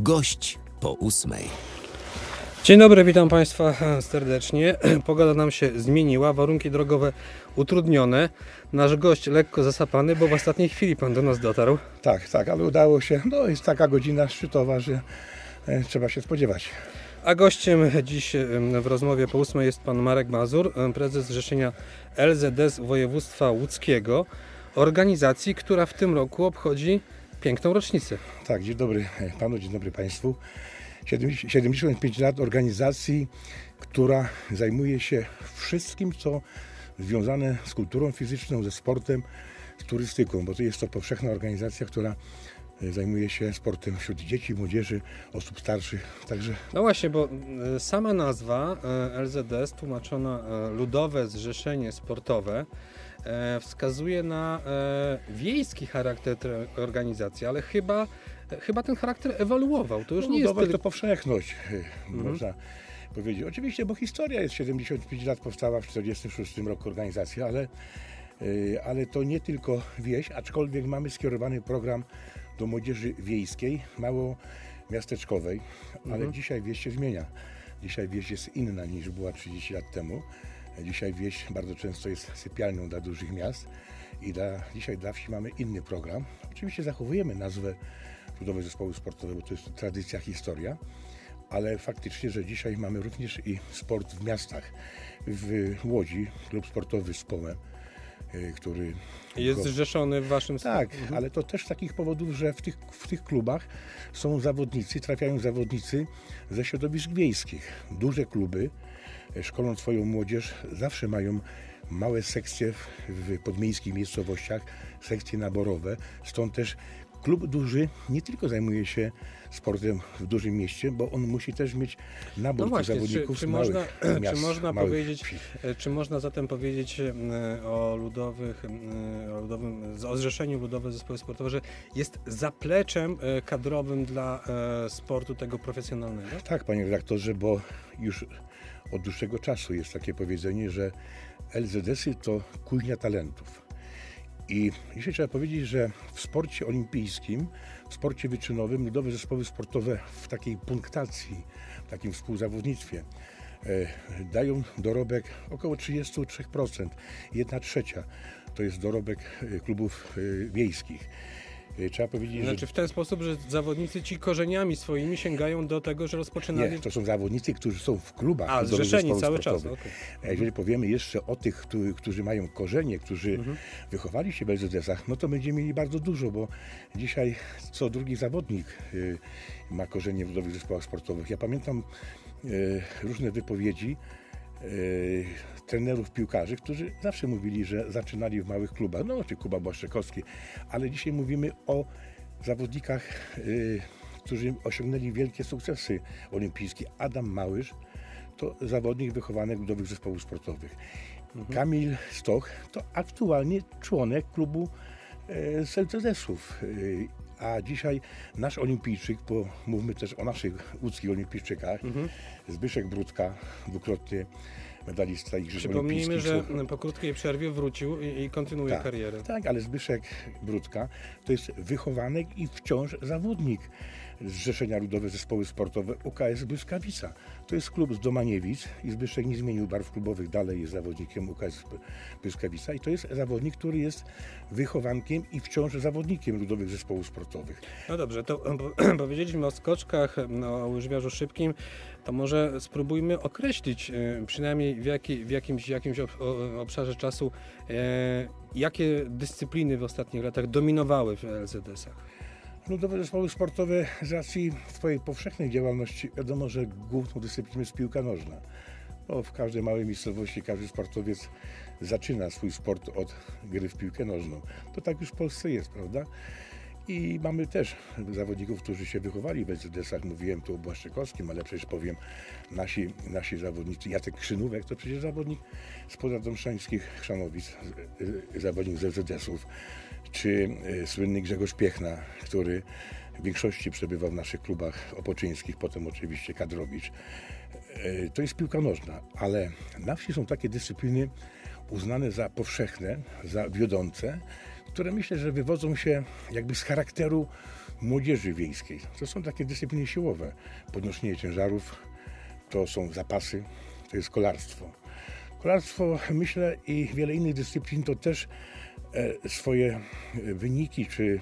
Gość po 8. Dzień dobry, witam Państwa serdecznie. Pogoda nam się zmieniła, warunki drogowe utrudnione. Nasz gość lekko zasapany, bo w ostatniej chwili Pan do nas dotarł. Tak, ale udało się. No jest taka godzina szczytowa, że trzeba się spodziewać. A gościem dziś w rozmowie po 8 jest Pan Marek Mazur, prezes Zrzeszenia LZS Województwa Łódzkiego, organizacji, która w tym roku obchodzi piękną rocznicę. Tak, dzień dobry Panu, dzień dobry Państwu. 75 lat organizacji, która zajmuje się wszystkim, co związane z kulturą fizyczną, ze sportem, z turystyką, bo to jest to powszechna organizacja, która zajmuje się sportem wśród dzieci, młodzieży, osób starszych. Także... No właśnie, bo sama nazwa LZS, tłumaczona Ludowe Zrzeszenie Sportowe, wskazuje na wiejski charakter tej organizacji, ale chyba ten charakter ewoluował. To już nie jest to powszechność, można powiedzieć. Oczywiście, bo historia jest 75 lat, powstała w 1946 roku organizacja, ale to nie tylko wieś, aczkolwiek mamy skierowany program do młodzieży wiejskiej, mało miasteczkowej, ale dzisiaj wieś się zmienia. Dzisiaj wieś jest inna niż była 30 lat temu. Dzisiaj wieś bardzo często jest sypialnią dla dużych miast i dzisiaj dla wsi mamy inny program. Oczywiście zachowujemy nazwę Ludowe Zespoły Sportowe, bo to jest tradycja, historia, ale faktycznie, że dzisiaj mamy również i sport w miastach. W Łodzi klub sportowy Społę, który jest zrzeszony w waszym... Tak, ale to też z takich powodów, że w tych klubach są zawodnicy, trafiają zawodnicy ze środowisk wiejskich. Duże kluby, szkoląc swoją młodzież, zawsze mają małe sekcje w podmiejskich miejscowościach, sekcje naborowe, stąd też klub duży nie tylko zajmuje się sportem w dużym mieście, bo on musi też mieć nabór tych zawodników z małych miast. Czy można zatem powiedzieć o Zrzeszeniu Ludowe Zespoły Sportowe, że jest zapleczem kadrowym dla sportu tego profesjonalnego? Tak, panie redaktorze, bo już od dłuższego czasu jest takie powiedzenie, że LZS-y to kuźnia talentów. I dzisiaj trzeba powiedzieć, że w sporcie olimpijskim, w sporcie wyczynowym ludowe zespoły sportowe w takiej punktacji, w takim współzawodnictwie dają dorobek około 33%. 1/3 to jest dorobek klubów wiejskich. Trzeba powiedzieć, znaczy w ten sposób, że zawodnicy ci korzeniami swoimi sięgają do tego, że rozpoczynali... Nie, to są zawodnicy, którzy są w klubach. Zrzeszeni cały czas. Okay. A jeżeli powiemy jeszcze o tych, którzy mają korzenie, którzy wychowali się w LZS-ach, no to będziemy mieli bardzo dużo, bo dzisiaj co drugi zawodnik ma korzenie w ludowych zespołach sportowych. Ja pamiętam różne wypowiedzi trenerów piłkarzy, którzy zawsze mówili, że zaczynali w małych klubach, no czy Kuba Błaszczykowski, ale dzisiaj mówimy o zawodnikach, którzy osiągnęli wielkie sukcesy olimpijskie. Adam Małysz to zawodnik wychowany w ludowych zespołów sportowych. Kamil Stoch to aktualnie członek klubu z LZS-ów. A dzisiaj nasz olimpijczyk, bo mówmy też o naszych łódzkich olimpijczykach, Zbyszek Brudka, dwukrotnie medalista Igrzysk Olimpijskich. Przypomnijmy, że po krótkiej przerwie wrócił i kontynuuje karierę. Tak, ale Zbyszek Brudka to jest wychowanek i wciąż zawodnik Zrzeszenia Ludowe Zespoły Sportowe UKS Błyskawica. To jest klub z Domaniewic i Zbyszek nie zmienił barw klubowych, dalej jest zawodnikiem UKS Błyskawica i to jest zawodnik, który jest wychowankiem i wciąż zawodnikiem Ludowych Zespołów Sportowych. No dobrze, to powiedzieliśmy o skoczkach, o łyżwiarzu szybkim, to może spróbujmy określić przynajmniej w jakimś obszarze czasu, jakie dyscypliny w ostatnich latach dominowały w LZS-ach. Ludowe zespoły sportowe z racji swojej powszechnej działalności wiadomo, że główną dyscypliną jest piłka nożna. Bo w każdej małej miejscowości każdy sportowiec zaczyna swój sport od gry w piłkę nożną. To tak już w Polsce jest, prawda? I mamy też zawodników, którzy się wychowali w LZS-ach. Mówiłem tu o Błaszczykowskim, ale przecież powiem, nasi zawodnicy. Jacek Krzynówek to przecież zawodnik z pozadomszańskich Chrzanowic, zawodnik z LZS-ów. Czy słynny Grzegorz Piechna, który w większości przebywał w naszych klubach opoczyńskich, potem oczywiście Kadrowicz. To jest piłka nożna, ale na wsi są takie dyscypliny uznane za powszechne, za wiodące, które myślę, że wywodzą się jakby z charakteru młodzieży wiejskiej. To są takie dyscypliny siłowe. Podnoszenie ciężarów, to są zapasy, to jest kolarstwo. Kolarstwo, myślę, i wiele innych dyscyplin to też swoje wyniki czy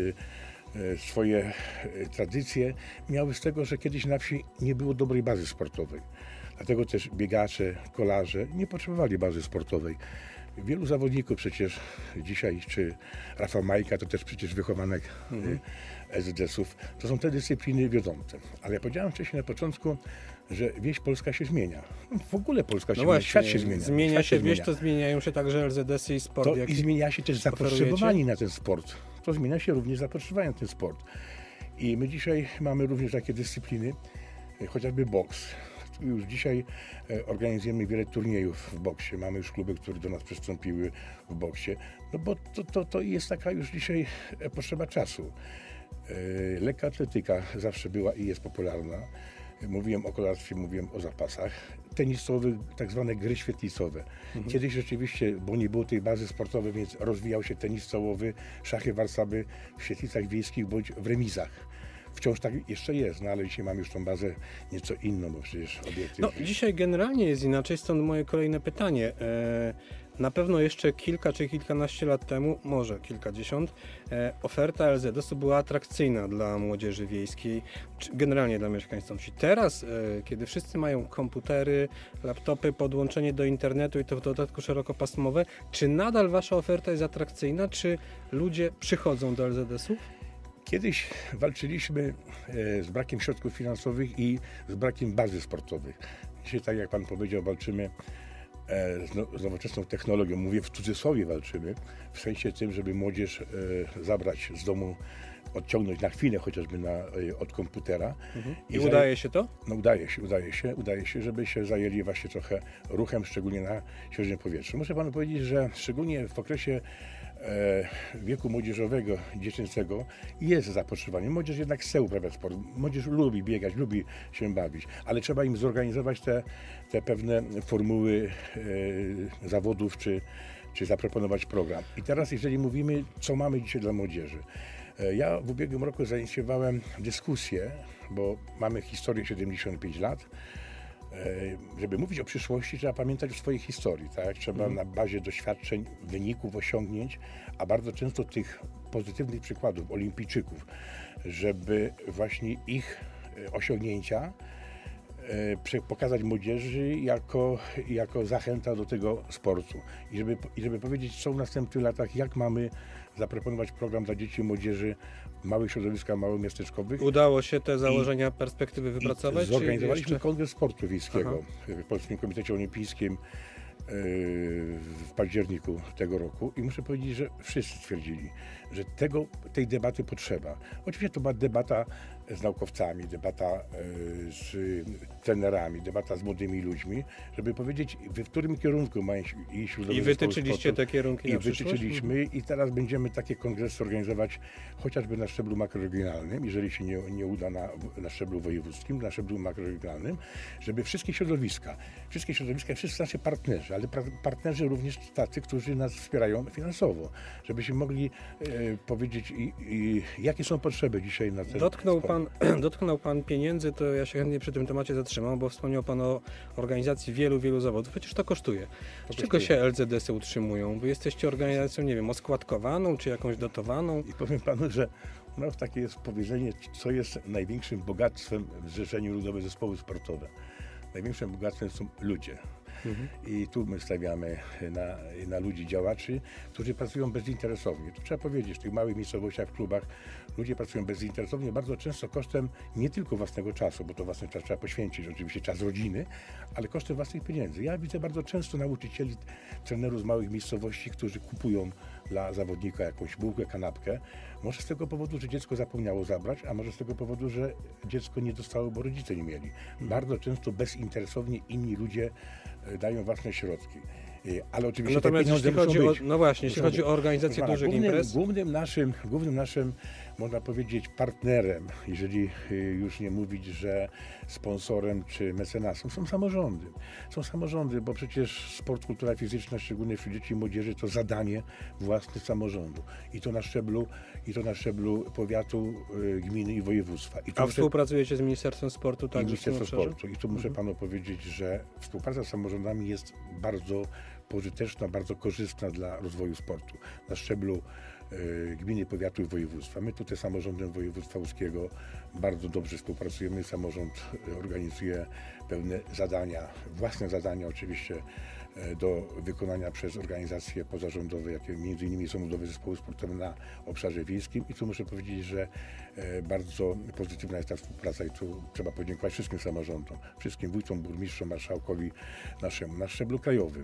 swoje tradycje miały z tego, że kiedyś na wsi nie było dobrej bazy sportowej. Dlatego też biegacze, kolarze nie potrzebowali bazy sportowej. Wielu zawodników przecież dzisiaj, czy Rafał Majka, to też przecież wychowanek SZS-ów. To są te dyscypliny wiodące. Ale ja powiedziałem wcześniej na początku, że wieś polska się zmienia. W ogóle Polska się zmienia, świat się zmienia. Zmienia się wieś, to zmieniają się także LZS-y i sport. I zmienia się też zapotrzebowanie na ten sport. To zmienia się również zapotrzebowanie na ten sport. I my dzisiaj mamy również takie dyscypliny, chociażby boks. Już dzisiaj organizujemy wiele turniejów w boksie. Mamy już kluby, które do nas przystąpiły w boksie. No bo to jest taka już dzisiaj potrzeba czasu. Lekka atletyka zawsze była i jest popularna. Mówiłem o kolarstwie, mówiłem o zapasach. Tenis stołowy, tak zwane gry świetlicowe. Kiedyś rzeczywiście, bo nie było tej bazy sportowej, więc rozwijał się tenis stołowy, szachy warcaby w świetlicach wiejskich bądź w remizach. Wciąż tak jeszcze jest, no ale dzisiaj mamy już tą bazę nieco inną, bo przecież obiekty... No, dzisiaj generalnie jest inaczej, stąd moje kolejne pytanie. Na pewno jeszcze kilka czy kilkanaście lat temu, może kilkadziesiąt, oferta LZS-u była atrakcyjna dla młodzieży wiejskiej, czy generalnie dla mieszkańców wsi. Teraz, kiedy wszyscy mają komputery, laptopy, podłączenie do internetu i to w dodatku szerokopasmowe, czy nadal wasza oferta jest atrakcyjna, czy ludzie przychodzą do LZS-u? Kiedyś walczyliśmy z brakiem środków finansowych i z brakiem bazy sportowych. Dzisiaj, tak jak pan powiedział, walczymy z nowoczesną technologią. Mówię w cudzysłowie walczymy, w sensie tym, żeby młodzież zabrać z domu, odciągnąć na chwilę chociażby od komputera. I udaje się to? No udaje się, żeby się zajęli właśnie trochę ruchem, szczególnie na świeżym powietrzu. Muszę panu powiedzieć, że szczególnie w okresie wieku młodzieżowego, dziecięcego jest zapotrzebowanie. Młodzież jednak chce uprawiać sport. Młodzież lubi biegać, lubi się bawić, ale trzeba im zorganizować te pewne formuły zawodów, czy zaproponować program. I teraz, jeżeli mówimy, co mamy dzisiaj dla młodzieży. Ja w ubiegłym roku zainicjowałem dyskusję, bo mamy historię 75 lat. Żeby mówić o przyszłości, trzeba pamiętać o swojej historii, tak? Trzeba na bazie doświadczeń, wyników, osiągnięć, a bardzo często tych pozytywnych przykładów olimpijczyków, żeby właśnie ich osiągnięcia pokazać młodzieży jako zachęta do tego sportu. I żeby powiedzieć, co w następnych latach, jak mamy zaproponować program dla dzieci i młodzieży w małych środowiskach, małomiasteczkowych. Udało się te założenia, perspektywy wypracować? Zorganizowaliśmy Kongres Sportu Wiejskiego w Polskim Komitecie Olimpijskim w październiku tego roku i muszę powiedzieć, że wszyscy stwierdzili, że tej debaty potrzeba. Oczywiście to była debata z naukowcami, debata z trenerami, debata z młodymi ludźmi, żeby powiedzieć, w którym kierunku mają iść środowisko. I wytyczyliście te kierunki na przyszłość? Wytyczyliśmy i teraz będziemy takie kongresy organizować chociażby na szczeblu makroregionalnym, jeżeli się nie uda na szczeblu wojewódzkim, na szczeblu makroregionalnym, żeby wszystkie środowiska, wszyscy nasi partnerzy, ale partnerzy również tacy, którzy nas wspierają finansowo, żebyśmy mogli powiedzieć, jakie są potrzeby dzisiaj na ten Dotknął pan pieniędzy, to ja się chętnie przy tym temacie zatrzymam, bo wspomniał pan o organizacji wielu zawodów. Przecież to kosztuje. Z czego się LZS-y utrzymują? Wy jesteście organizacją, nie wiem, oskładkowaną, czy jakąś dotowaną? I powiem panu, że takie jest powiedzenie, co jest największym bogactwem w Zrzeszeniu Ludowe Zespoły Sportowe. Największym bogactwem są ludzie. I tu my stawiamy na ludzi, działaczy, którzy pracują bezinteresownie. To trzeba powiedzieć, w tych małych miejscowościach, w klubach ludzie pracują bezinteresownie, bardzo często kosztem nie tylko własnego czasu, bo to własny czas trzeba poświęcić, oczywiście czas rodziny, ale kosztem własnych pieniędzy. Ja widzę bardzo często nauczycieli, trenerów z małych miejscowości, którzy kupują dla zawodnika jakąś bułkę, kanapkę. Może z tego powodu, że dziecko zapomniało zabrać, a może z tego powodu, że dziecko nie dostało, bo rodzice nie mieli. Bardzo często bezinteresownie inni ludzie dają własne środki. Ale oczywiście natomiast te pieniądze muszą być. No właśnie, jeśli chodzi o organizację dużych imprez. Głównym naszym można powiedzieć, partnerem, jeżeli już nie mówić, że sponsorem czy mecenasem, są samorządy. Są samorządy, bo przecież sport, kultura fizyczna, szczególnie wśród dzieci i młodzieży, to zadanie własne samorządu. I to na szczeblu powiatu, gminy i województwa. A współpracujecie z Ministerstwem Sportu także Ministerstwo Sportu. I tu muszę panu powiedzieć, że współpraca z samorządami jest bardzo pożyteczna, bardzo korzystna dla rozwoju sportu. Na szczeblu gminy, powiatu i województwa. My tutaj z samorządem województwa łódzkiego bardzo dobrze współpracujemy. Samorząd organizuje pewne zadania, własne zadania oczywiście do wykonania przez organizacje pozarządowe, jakie m.in. są Ludowe Zespoły Sportowe na obszarze wiejskim. I tu muszę powiedzieć, że bardzo pozytywna jest ta współpraca i tu trzeba podziękować wszystkim samorządom, wszystkim wójtom, burmistrzom, marszałkowi naszemu. Na szczeblu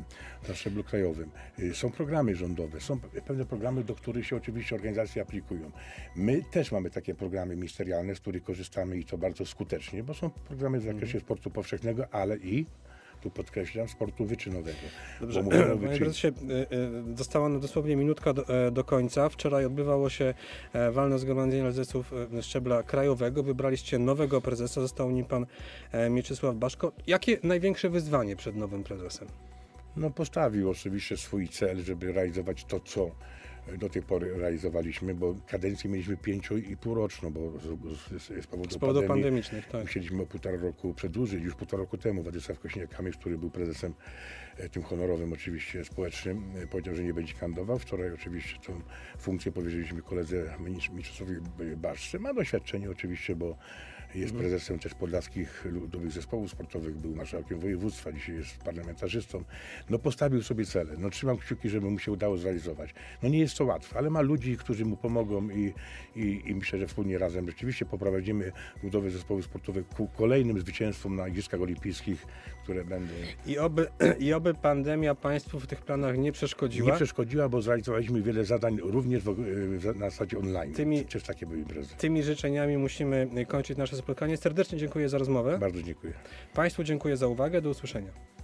krajowym są programy rządowe, są pewne programy, do których się oczywiście organizacje aplikują. My też mamy takie programy ministerialne, z których korzystamy i to bardzo skutecznie, bo są programy w zakresie sportu powszechnego, ale i tu podkreślam, sportu wyczynowego. Dobrze, panie prezesie, została nam dosłownie minutka do końca. Wczoraj odbywało się walne zgromadzenie prezesów szczebla krajowego. Wybraliście nowego prezesa, został nim pan Mieczysław Baszko. Jakie największe wyzwanie przed nowym prezesem? No, postawił oczywiście swój cel, żeby realizować to, co do tej pory realizowaliśmy, bo kadencję mieliśmy 5,5-roczną, bo z powodu pandemicznych, tak. Musieliśmy o 1,5 roku przedłużyć. Już 1,5 roku temu Władysław Kośniak-Kamysz, który był prezesem tym honorowym oczywiście społecznym, powiedział, że nie będzie kandydował. Wczoraj oczywiście tę funkcję powierzyliśmy koledze Mieczysławowi Baszce. Ma doświadczenie oczywiście, bo jest prezesem też Podlaskich Ludowych Zespołów Sportowych, był marszałkiem województwa, dzisiaj jest parlamentarzystą. No, postawił sobie cele. No, trzymam kciuki, żeby mu się udało zrealizować. No, nie jest to łatwe, ale ma ludzi, którzy mu pomogą i myślę, że wspólnie razem rzeczywiście poprowadzimy Ludowe Zespoły Sportowe ku kolejnym zwycięstwom na Igrzyskach Olimpijskich, które będą... I oby pandemia państwu w tych planach nie przeszkodziła. Nie przeszkodziła, bo zrealizowaliśmy wiele zadań również na zasadzie online. Też takie były imprezy. Tymi życzeniami musimy kończyć nasze spotkanie. Serdecznie dziękuję za rozmowę. Bardzo dziękuję. Państwu dziękuję za uwagę. Do usłyszenia.